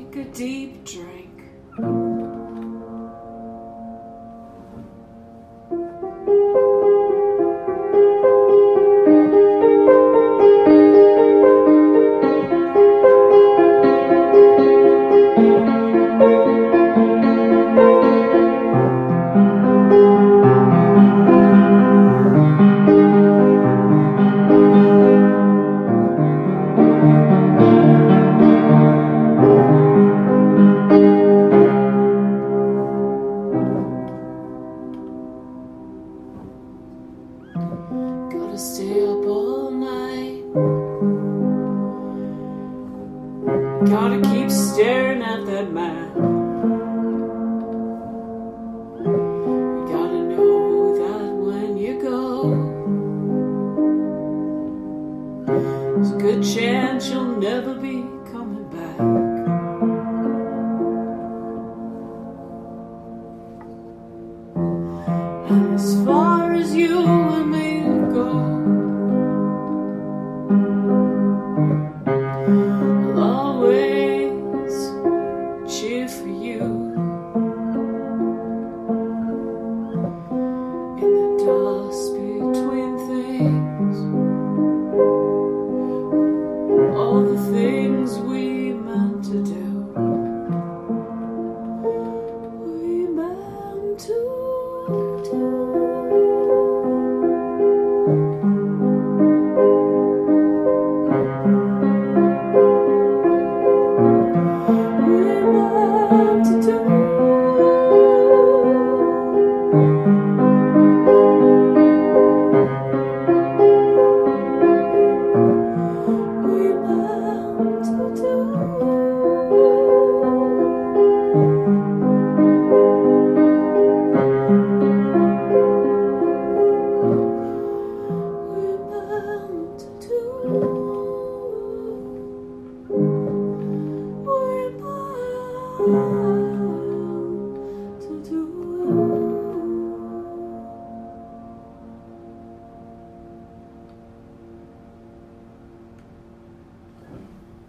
take a deep drink. Gotta stay up all night. Gotta keep staring at that map. You gotta know that when you go, there's a good chance you'll never be coming back. And as far as you and me go, I'll always cheer for you. In the dust between things, all the things we meant to do, we meant to do. We're